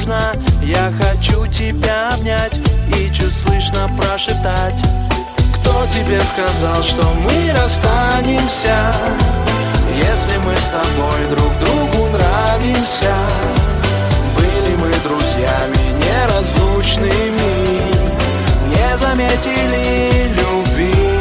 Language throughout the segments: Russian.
нужна. Я хочу тебя обнять и чуть слышно прошептать: кто тебе сказал, что мы расстанемся, если мы с тобой друг другу нравимся? Были мы друзьями неразлучными, не заметили любви,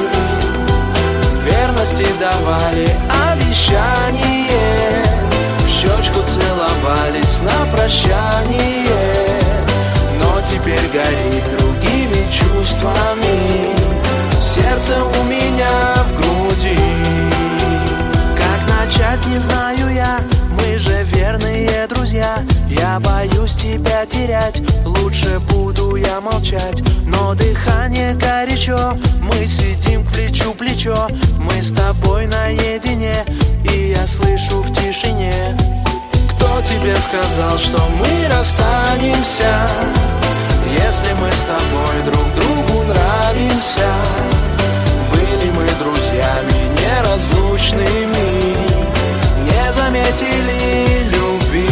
верности давали обещание, в щечку целовались на прощание. Но теперь горит другими чувствами сердце у меня в груди. Как начать, не знаю я, мы же верные друзья. Я боюсь тебя терять, лучше буду я молчать. Но дыхание горячо, мы сидим плечу к плечу. Мы с тобой наедине, и я слышу в тишине: кто тебе сказал, что мы расстанемся, если мы с тобой друг другу нравимся? Были мы друзьями неразлучными, не заметили любви,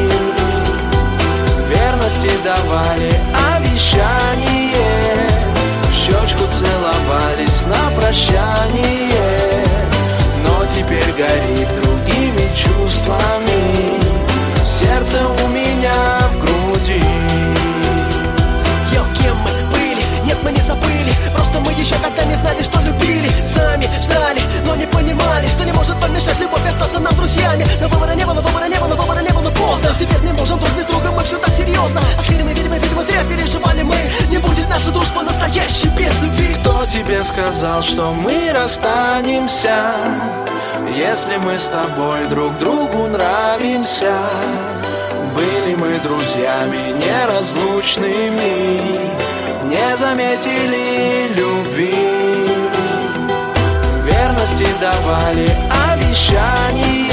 верности давали обещание, в щечку целовались на прощание. Но теперь горит другими чувствами сердце у меня в груди. Йо, кем мы были? Нет, мы не забыли. Просто мы еще тогда не знали, что любили. Сами ждали, но не понимали, что не может помешать любовь остаться нам друзьями. Но выбора не было, выбора не было, выбора не было поздно. Теперь не можем друг без друга, мы все так серьезно. Ах, видимо, зря переживали мы. Не будет наша дружба настоящей без любви. Кто тебе сказал, что мы расстанемся, если мы с тобой друг другу нравимся? Были мы друзьями неразлучными, не заметили любви, верности давали обещания,